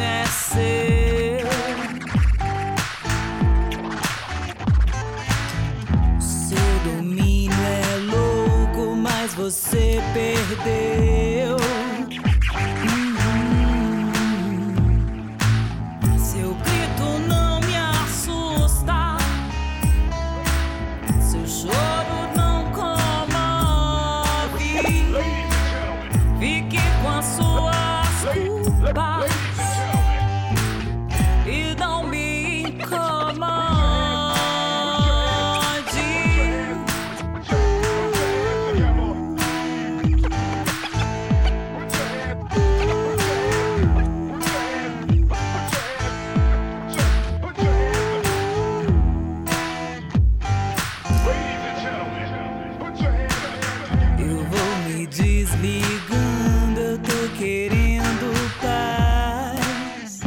é seu. Seu domínio é louco, mas você perdeu. Seu grito não me assusta, seu choro não comove. Fique com as suas culpas e não me incomode. Eu vou me desligando, eu tô querendo paz.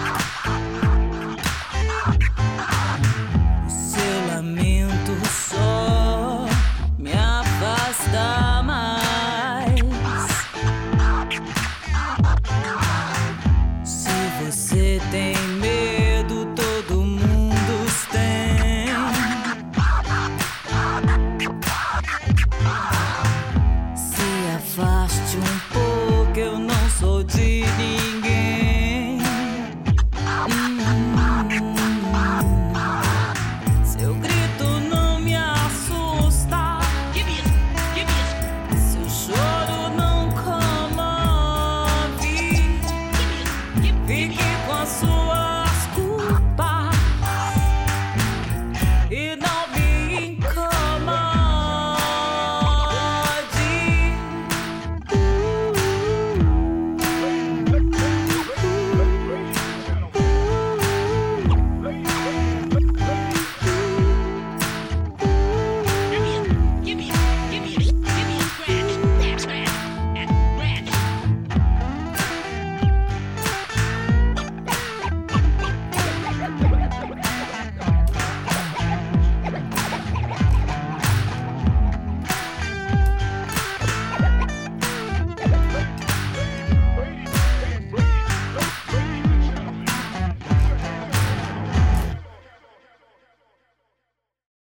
O seu lamento só me afasta mais. Se você tem medo, todo mundo os tem. Se afaste um pouco, eu não sou de ninguém. Seu grito não me assusta, seu choro não comove. Fique